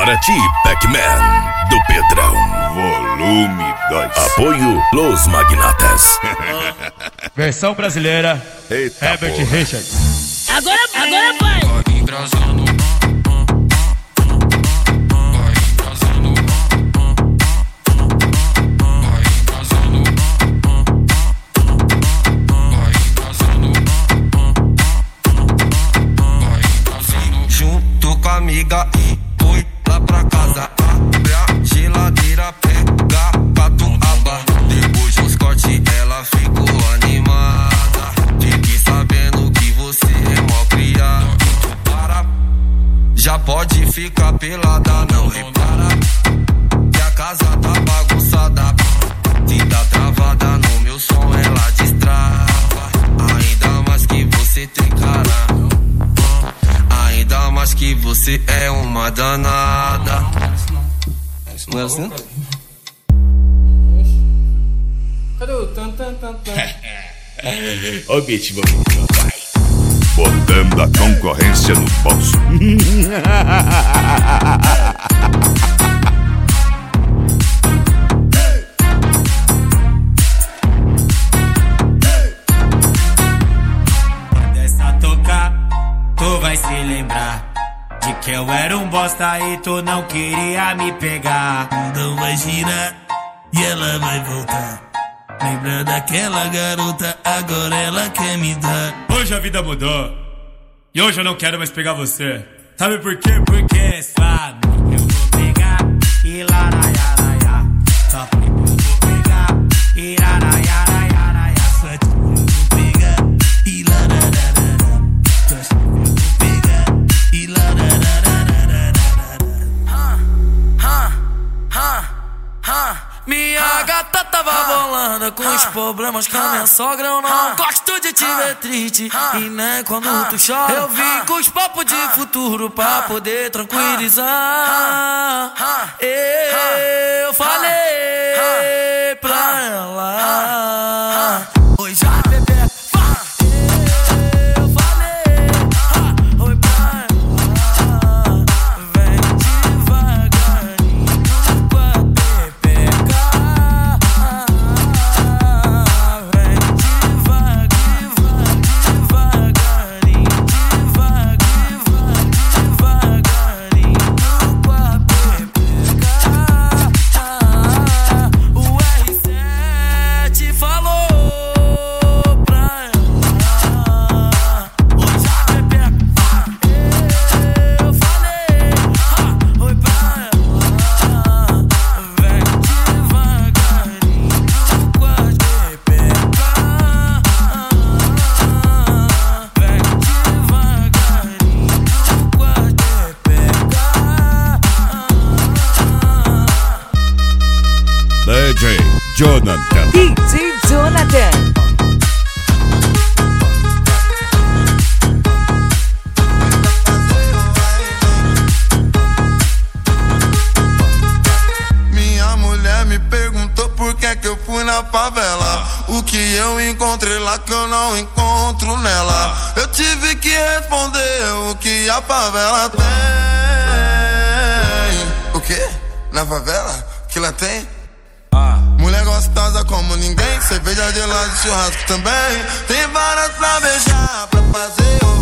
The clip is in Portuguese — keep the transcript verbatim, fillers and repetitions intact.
para ti, Pac-Man, do Pedrão. Volume dois. Apoio Los Magnatas. Versão brasileira. Eita, Herbert porra. Richards. Agora, agora vai. Junto com a amiga e foi lá pra casa. Abre a geladeira, pega catuaba. Depois dos cortes ela ficou animada. Fique sabendo que você é mó criado. Para, já pode ficar pelada, não repara que a casa tá bagunçada. Se tá travada no meu som ela destrava. Ainda mais que você tem cara, ainda mais que você é uma danada. Não é assim? Cadê o tan tan tan tan? Ó o beat, meu filho, vai. Botando a concorrência no bolso. Dessa tocar, tu vai se lembrar de que eu era um bosta e tu não queria me pegar. Não vai girar e ela vai voltar. Lembra daquela garota, agora ela quer me dar. Hoje a vida mudou e hoje eu não quero mais pegar você. Sabe por quê? Porque é sua amiga eu vou pegar e laraiaraia. Só porque eu vou pegar e laraiaraia. Só que eu vou pegar e laraiaraia. Só que eu vou pegar e laraiaraia. Ha, ha, ha. Minha gata tava bolando com os problemas com a minha sogra. Eu não gosto de te ver triste e nem quando tu chora. Eu vim com os papos de futuro pra poder tranquilizar. Eu falei pra ela, oi já bebê. Eu falei, oi pra ela, vem devagarinho com a pepeca. Vem devagar, devagarinho, devagar, devagarinho com a pepeca. O R sete falou pra ela, oi já pepeca. Eu falei, oi pra ela, vem devagarinho com a pepeca. Vem devagarinho com a pepeca. D J Jonathan. D J Jonathan. Minha mulher me perguntou por que que eu fui na favela. O que eu encontrei lá que eu não encontro nela. Eu tive que responder o que a favela tem. O quê? Na favela? Que lá tem? Mulher gostosa como ninguém, cerveja gelada e churrasco também. Tem várias pra beijar, pra fazer o